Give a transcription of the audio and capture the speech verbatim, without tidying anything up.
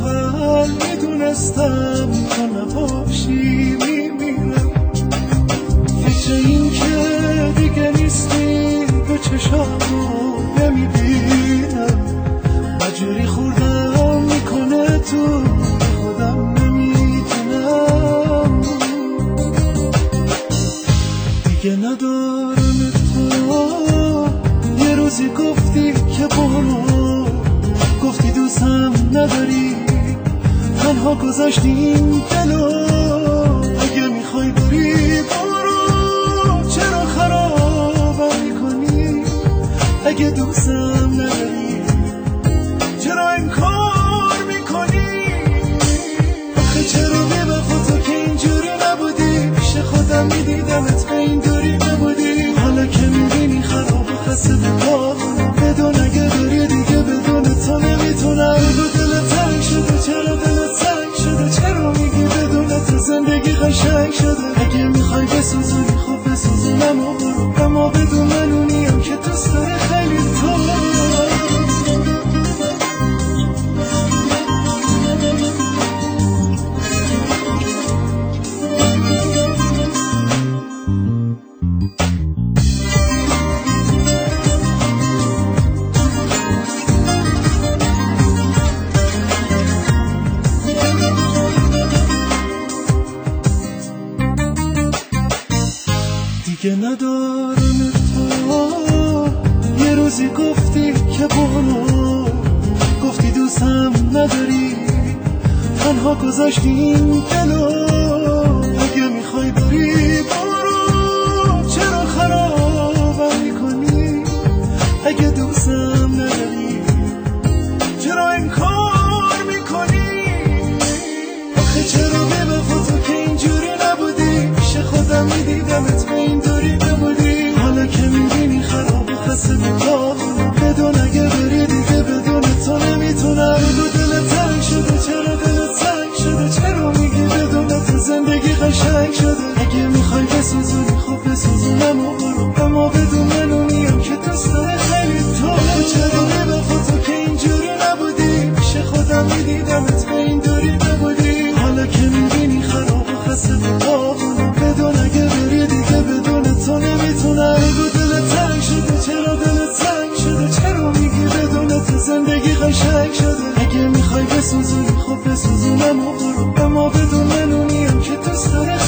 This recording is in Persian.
اول میدونستم تو نباشی میمیرم. فکر این که دیگه نیستی به چشامو نمیبینم. مجوری خوردم میکنه تو خودم نمیتونم. دیگه ندارم تو. یه روزی گفتی که برو، گفتی دوستم نداری، تنها گذاشتیم دلو. اگه میخوای بری برو، چرا خرابم میکنی؟ اگه دوستم نداری چرا این کار میکنی؟ آخه چرا بی وفا تو که اینجوری نبودی؟ پیش خودم میدیدمت به این دوری نبودی. حالا که میبینی خراب و خسته دماغم، بدون اگه داری دیگه بدون تو نمیتونم. بگو دلت تنگ شده، چرا دلت سنگ شده؟ چرا میگی بدون تو زندگی قشنگ شده؟ اگه میخوای بسوزونی خب بسوزونم و برو، اما بدون منونیم که دوست داره خیلی تو. دیگه ندارم تو. یه روزی گفتی که برو، گفتی دوستم نداری، تنها گذاشتیم دلو. اگه میخوای بری برو، چرا خرابم میکنی؟ اگه دوستم نداری چرا این کار میکنی؟ آخه چرا بی وفا تو که اینجوری نبودی؟ پیش خودم میدیدمت به این دوری نبودی. حالا که میبینی خراب و خسته دماغم، بدون اگه بری دیگه بدون تو نمیتونم. بگو دلت تنگ شده، چرا دلت سنگ شده؟ چرا میگی بدون تو زندگی قشنگ شده؟ اگه میخوای بسوزونی خب بسوزونم و برو، اما بدون منونیم که دوست داره خیلی تو. چرا بی وفا تو که اینجوری نبودی؟ پیش خودم میدیدمت به این دوری نبودی. حالا که میبینی خراب و خسته دماغم، بدون اگه بری دیگه بدون تو نمیتونم. بگو دلت تنگ شده، چرا دلت سنگ شده؟ چرا میگی بدون تو زندگی قشنگ شده؟ اگه میخوای بسوزونی خب بسوزونم و برو، اما بدون منونیم که دوست داره